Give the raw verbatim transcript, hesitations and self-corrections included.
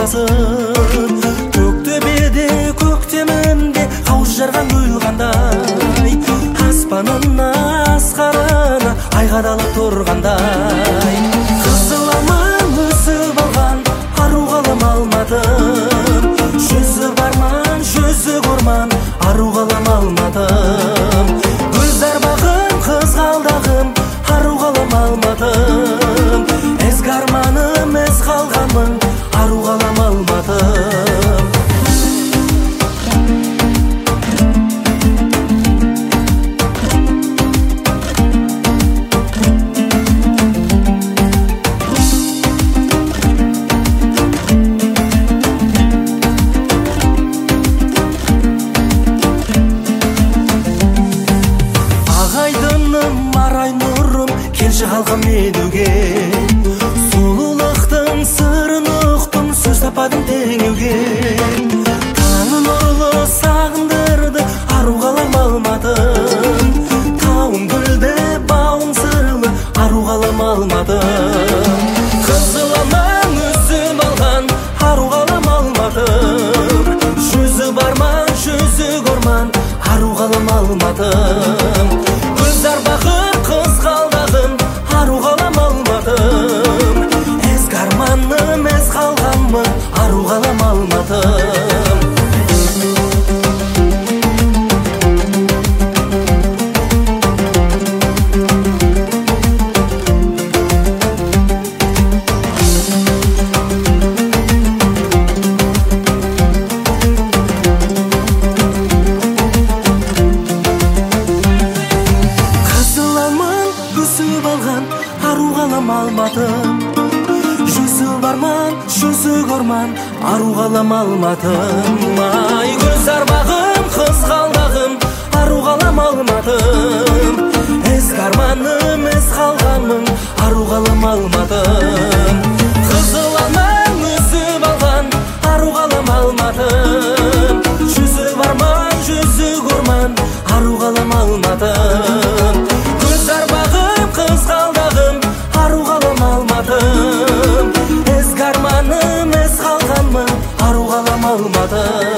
жасын. Көктөбеде көктемінде қауыз жарған құйылғандай, аспанына асқарына ай қадалып тұрғандай. Қызыл алман өсіп алған ару қалам алмадым. Жүзі барман, жүзі көрман, ару қалам алмадым. Көздар бағым, қызғалдағым, ару қалам алмадым. Ezgi armanım, ez қалғаным, ару қалам алмадым. Арай нұрым, келші халқым менуге. Сұлулықтың сырын ұқтым, сөз тападым теңеуге. Таңы нұрлы сағындырды, ару қалам алмадым. Тауым гүлді, бауым сырлы, ару қалам алмадым. Қызыл алман өсіп алған, ару қалам алмадым. Жүзі барман, жүзі көрман, ару қалам алмадым. Көздар бағым, қызғалдағым, ару қалам алмадым. Ezgi armanım, ez қалғаным, ару қалам алмадым. Өсіп алған ару қалам алмадым. Жүзі барман, жүзі көрман, ару қалам алмадым. Ай, көздар бағым, қызғалдағым, ару қалам алмадым. Ezgi armanım, ez қалғаным, ару қалам алмадым. Қызыл алман өсіп алған, ару қалам алмадым. Жүзі барман, жүзі көрман, ару қалам алмадым. Көздар бағым, қызғалдағым, ару қалам алмадым. Ezgi armanım, ez қалғаным, ару қалам алмадым.